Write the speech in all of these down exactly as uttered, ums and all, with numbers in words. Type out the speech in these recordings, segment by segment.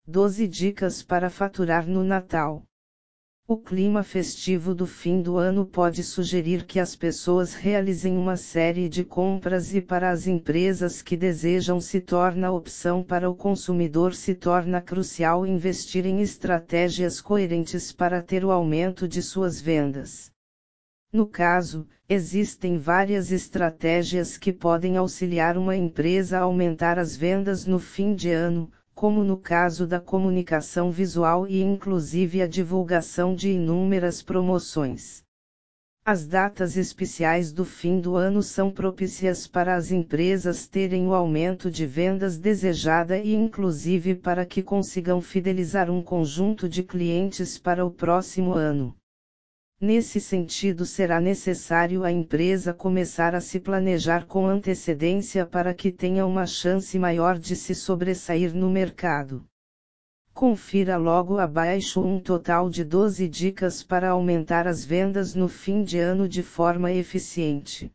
doze dicas para faturar no Natal. O clima festivo do fim do ano pode sugerir que as pessoas realizem uma série de compras e para as empresas que desejam se torna opção para o consumidor se torna crucial investir em estratégias coerentes para ter o aumento de suas vendas. No caso, existem várias estratégias que podem auxiliar uma empresa a aumentar as vendas no fim de ano, como no caso da comunicação visual e inclusive a divulgação de inúmeras promoções. As datas especiais do fim do ano são propícias para as empresas terem o aumento de vendas desejada e inclusive para que consigam fidelizar um conjunto de clientes para o próximo ano. Nesse sentido, será necessário a empresa começar a se planejar com antecedência para que tenha uma chance maior de se sobressair no mercado. Confira logo abaixo um total de doze dicas para aumentar as vendas no fim de ano de forma eficiente.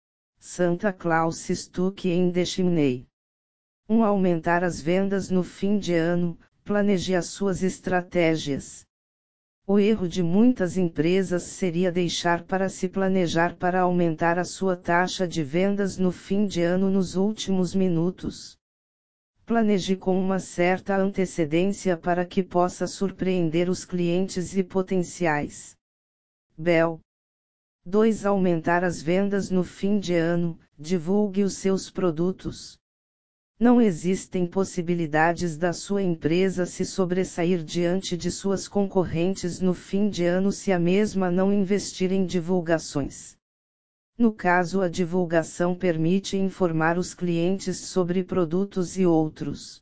Santa Claus Stuck in the Chimney. um Aumentar as vendas no fim de ano, planeje as suas estratégias. O erro de muitas empresas seria deixar para se planejar para aumentar a sua taxa de vendas no fim de ano nos últimos minutos. Planeje com uma certa antecedência para que possa surpreender os clientes e potenciais. Bell. dois Aumentar as vendas no fim de ano, divulgue os seus produtos. Não existem possibilidades da sua empresa se sobressair diante de suas concorrentes no fim de ano se a mesma não investir em divulgações. No caso, a divulgação permite informar os clientes sobre produtos e outros.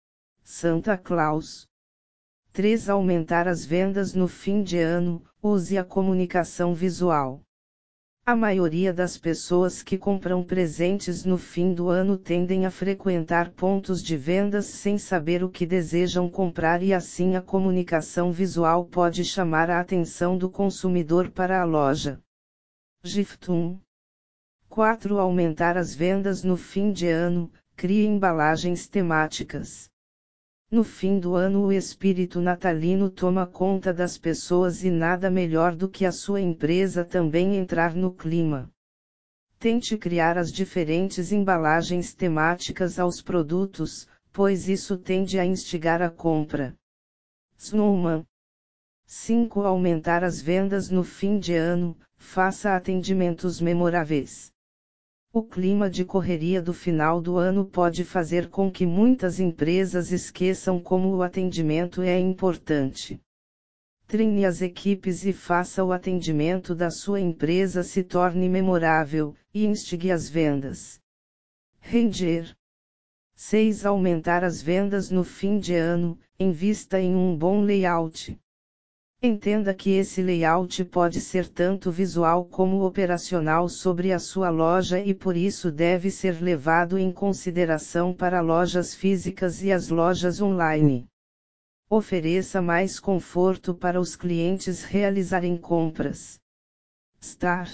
Santa Claus. três Aumentar as vendas no fim de ano, use a comunicação visual. A maioria das pessoas que compram presentes no fim do ano tendem a frequentar pontos de vendas sem saber o que desejam comprar e assim a comunicação visual pode chamar a atenção do consumidor para a loja. Giftum. quatro Aumentar as vendas no fim de ano, crie embalagens temáticas. No fim do ano o espírito natalino toma conta das pessoas e nada melhor do que a sua empresa também entrar no clima. Tente criar as diferentes embalagens temáticas aos produtos, pois isso tende a instigar a compra. Snowman. cinco Aumentar as vendas no fim de ano, faça atendimentos memoráveis. O clima de correria do final do ano pode fazer com que muitas empresas esqueçam como o atendimento é importante. Treine as equipes e faça o atendimento da sua empresa se torne memorável, e instigue as vendas. Ranger. seis Aumentar as vendas no fim de ano, invista em um bom layout. Entenda que esse layout pode ser tanto visual como operacional sobre a sua loja e por isso deve ser levado em consideração para lojas físicas e as lojas online. Ofereça mais conforto para os clientes realizarem compras. Star.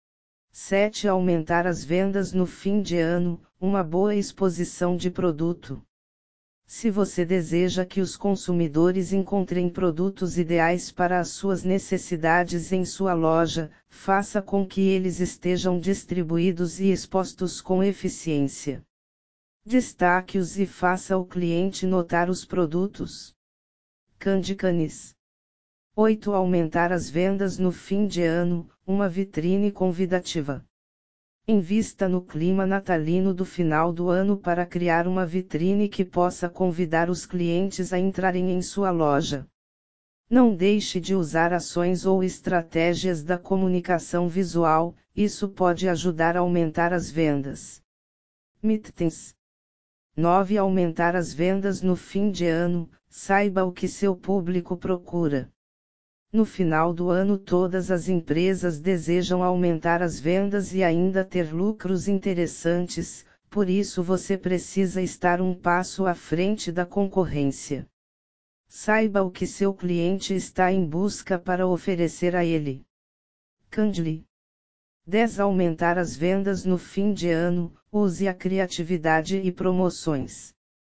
sete Aumentar as vendas no fim de ano, uma boa exposição de produto. Se você deseja que os consumidores encontrem produtos ideais para as suas necessidades em sua loja, faça com que eles estejam distribuídos e expostos com eficiência. Destaque-os e faça o cliente notar os produtos. Candy Canis. oito Aumentar as vendas no fim de ano, uma vitrine convidativa. Invista no clima natalino do final do ano para criar uma vitrine que possa convidar os clientes a entrarem em sua loja. Não deixe de usar ações ou estratégias da comunicação visual, isso pode ajudar a aumentar as vendas. Mittens. nove Aumentar as vendas no fim de ano, saiba o que seu público procura. No final do ano todas as empresas desejam aumentar as vendas e ainda ter lucros interessantes, por isso você precisa estar um passo à frente da concorrência. Saiba o que seu cliente está em busca para oferecer a ele. Candly. dez Aumentar as vendas no fim de ano, use a criatividade e promoções.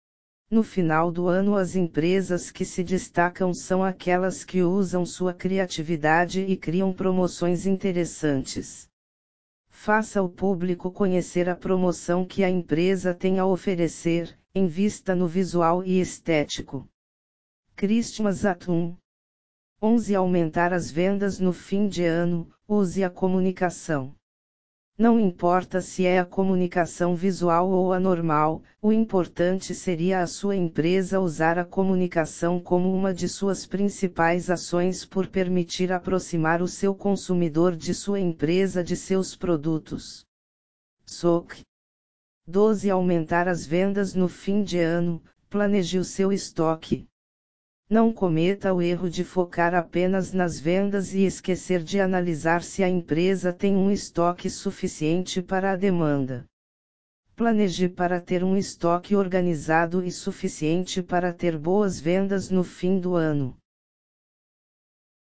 No final do ano, as empresas que se destacam são aquelas que usam sua criatividade e criam promoções interessantes. Faça o público conhecer a promoção que a empresa tem a oferecer, invista no visual e estético. Christmas Atum. onze Aumentar as vendas no fim de ano, use a comunicação. Não importa se é a comunicação visual ou a normal, o importante seria a sua empresa usar a comunicação como uma de suas principais ações por permitir aproximar o seu consumidor de sua empresa de seus produtos. S O C. doze Aumentar as vendas no fim de ano, planeje o seu estoque. Não cometa o erro de focar apenas nas vendas e esquecer de analisar se a empresa tem um estoque suficiente para a demanda. Planeje para ter um estoque organizado e suficiente para ter boas vendas no fim do ano.